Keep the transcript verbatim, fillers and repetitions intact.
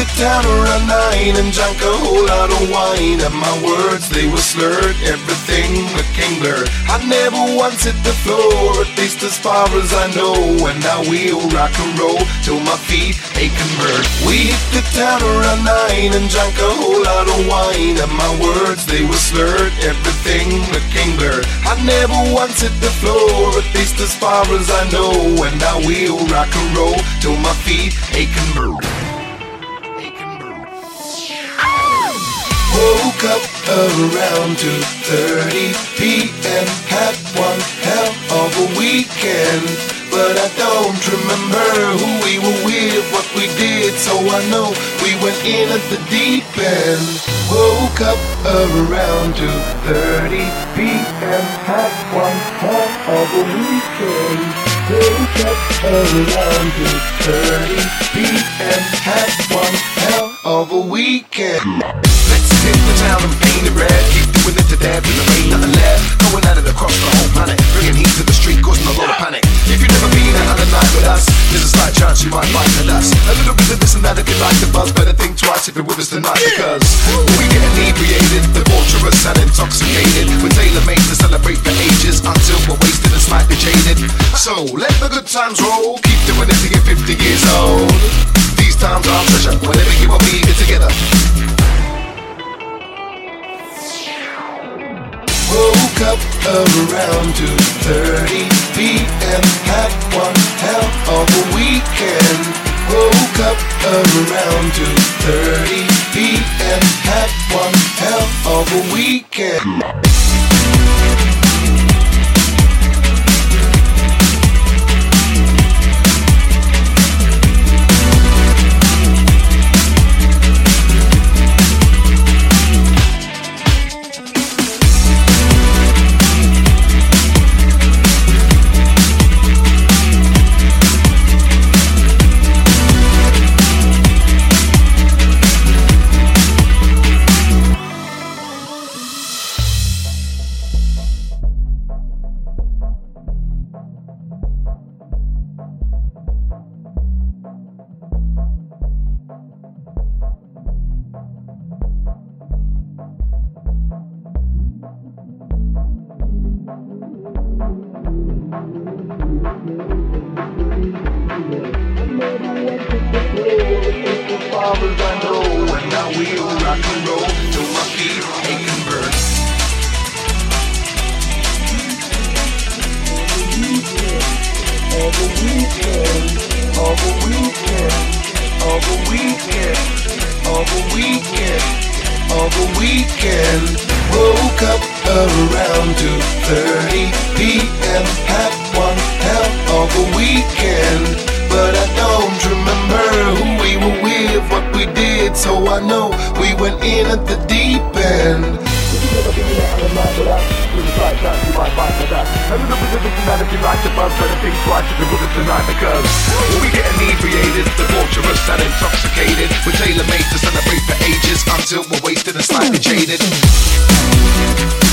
town around nine and drank a whole lot of wine, and my words, they were slurred, everything became blurred. I never once hit the floor, at least as far as I know, and now we'll rock and roll till my feet ache and burn. We hit the town around nine and drank a whole lot of wine, and my words, they were slurred, everything became blurred. I never once hit the floor, at least as far as I know, and now we'll rock and roll till my feet ache and burn. Woke up around two thirty p m Had one hell of a weekend, but I don't remember who we were with, what we did, so I know we went in at the deep end. Woke up around two thirty p m Had one hell of a weekend. Woke up around two thirty p m Had one hell of a weekend. Let's hit the town and paint it red. Keep doing it to death and there ain't nothing left. Going at it across the whole planet, bringing heat to the street, causing a lot of panic. If you've never been out of night with us, there's a slight chance you might find the dust. A little bit of this and that if you like the buzz, better think twice if you're with us tonight, because we get inebriated, debaucherous and intoxicated. We're tailor-made to celebrate for ages until we're wasted and slightly jaded. So let the good times roll, keep doing it till you're fifty years old. These times are treasure, whenever you or me get together. Woke up around two thirty p m Had one hell of a weekend. Woke up around two thirty p m Had one hell of a weekend. As I know, and now we'll rock and roll till my feet ache and burn. Of a weekend, of a weekend, of a weekend, of a weekend, of a weekend. Woke up around two thirty p m Had one hell of a weekend, but I don't remember who we were with, what we did, so I know we went in at the deep end. If you've never been out of night with us, there's a slight chance you might find the dust. A little bit of this and that if you like to buzz, better think twice if you're with us tonight, because we get inebriated, debaucherous and intoxicated. We're tailor-made to celebrate for ages until we're wasted and slightly jaded.